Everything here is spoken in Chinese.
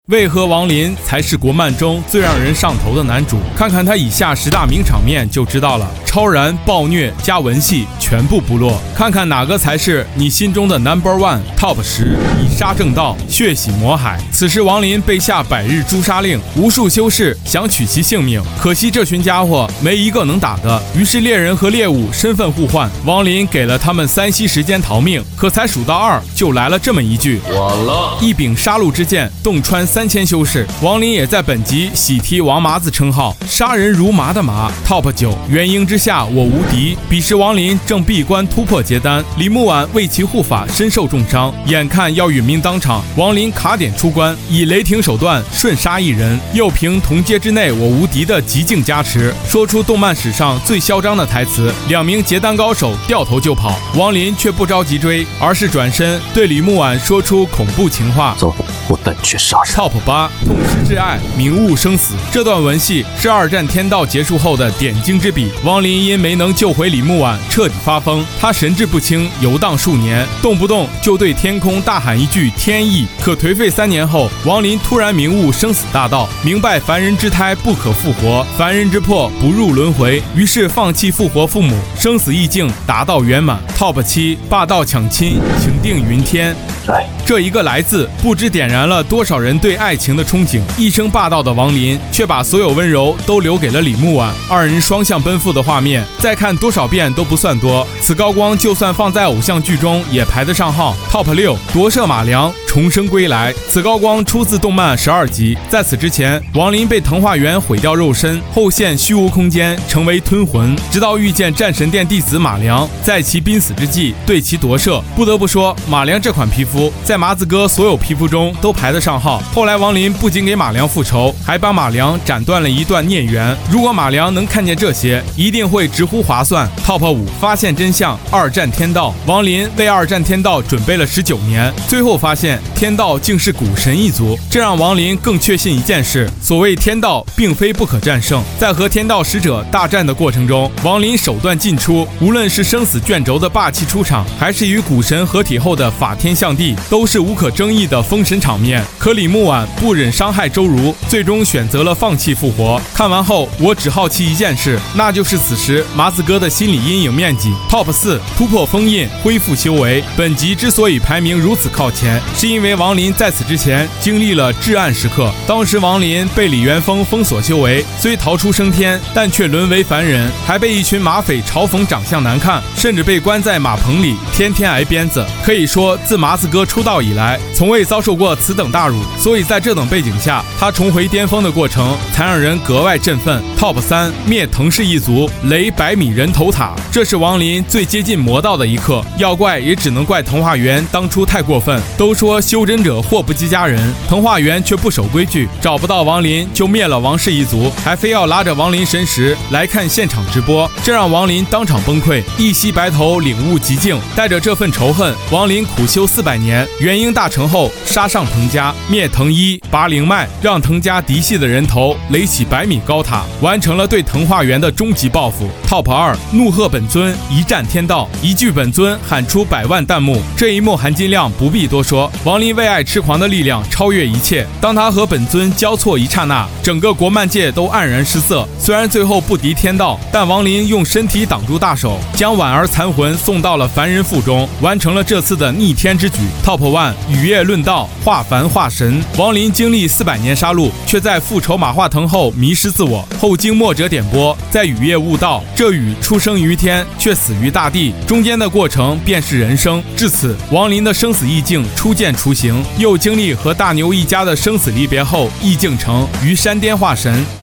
为何王林才是国漫中最让人上头的男主？看看他以下10大名场面就知道了。超燃、暴虐加文戏，全部不落。看看哪个才是你心中的 No.1 Top 10，以杀正道，血洗魔海。此时王林被下100日诛杀令，无数修士想取其性命，可惜这群家伙没一个能打的。于是猎人和猎物身份互换，王林给了他们3息时间逃命，可才数到2，就来了这么一句： 完了！ 一柄杀戮之剑洞穿3000修士。王林也在本集喜提王麻子称号，杀人如麻的麻。Top 9，元婴之下我无敌。彼时王林正闭关突破结丹，李木婉为其护法身受重伤，眼看要殒命当场，王林卡点出关，以雷霆手段瞬杀一人，又凭同阶之内我无敌的极境加持，说出动漫史上最嚣张的台词。2名结丹高手掉头就跑，王林却不着急追，而是转身对李木婉说出恐怖情话： 走，我带你去杀人。 Top 8，痛失挚爱，明悟生死。这段文戏是2战天道结束后的点睛之笔。王林因没能救回李木婉，彻底发疯，他神志不清，游荡数年，动不动就对天空大喊一句天意。可颓废3年后，王林突然明悟生死大道，明白凡人之胎不可复活，凡人之魄不入轮回，于是放弃复活父母，生死意境达到圆满。Top 7，霸道抢亲，情定云天。这一个来字，不知点燃了多少人对爱情的憧憬。一生霸道的王林，却把所有温柔都留给了李木婉。2人双向奔赴的画面，再看多少遍都不算多。此高光就算放在偶像剧中，也排得上号。Top 6，夺舍马良，重生归来。此高光出自动漫12集。在此之前，王林被藤化源毁掉肉身，后现虚无空间，成为吞魂，直到遇见战神殿弟子马良，在其濒死之际对其夺舍。不得不说，马良这款皮肤在麻子哥所有皮肤中都排得上号。后来王林不仅给马良复仇，还帮马良斩断了一段孽缘。如果马良能看见这些，一定会直呼划算。Top 5，发现真相，2战天道。王林为2战天道准备了19年，最后发现天道竟是古神一族，这让王林更确信一件事：所谓天道并非不可战胜。在和天道使者大战的过程中，王林手段尽出，无论是生死卷轴的霸气出场，还是与古神合体后的法天象地，都是无可争议的封神场面。可李木婉不忍伤害周如，最终选择了放弃复活。看完后，我只好奇一件事，那就是此时麻子哥的心理阴影面积。Top 4，突破封印，恢复修为。本集之所以排名如此靠前，是因为王林在此之前经历了至暗时刻。当时王林被李元峰封锁修为，虽逃出升天，但却沦为凡人，还被一群马匪嘲讽长相难看，甚至被关在马棚里，天天挨鞭子。可以说，自麻子哥出道以来，从未遭受过此等大辱。所以在这等背景下，他重回巅峰的过程才让人格外振奋。Top 3，灭藤氏一族，雷100米人头塔。这是王林最接近魔道的一刻，要怪也只能怪藤化源当初太过分。都说修真者祸不及家人，藤化源却不守规矩，找不到王林就灭了王氏一族，还非要拉着王林神识来看现场直播，这让王林当场崩溃，一袭白头领悟极境。带着这份仇恨，王林苦修400年，元婴大成后杀上藤家，灭藤一，拔灵脉，让藤家嫡系的人头垒起100米高塔，完成了对藤化源的终极报复。Top 2，怒喝本尊，一战天道。一句本尊喊出100万弹幕，这一幕含金量不必多说。王林为爱痴狂的力量超越一切，当他和本尊交错一刹那，整个国漫界都黯然失色。虽然最后不敌天道，但王林用身体挡住大手，将婉儿残魂送到了凡人腹中，完成了这次的逆天之举。Top 1，雨夜论道，化凡化神。王林经历400年杀戮，却在复仇马化腾后迷失自我，后经墨者点拨，在雨夜悟道。这雨出生于天，却死于大地，中间的过程便是人生。至此，王林的生死意境初见雏形，又经历和大牛一家的生死离别后，意境成于山巅化神。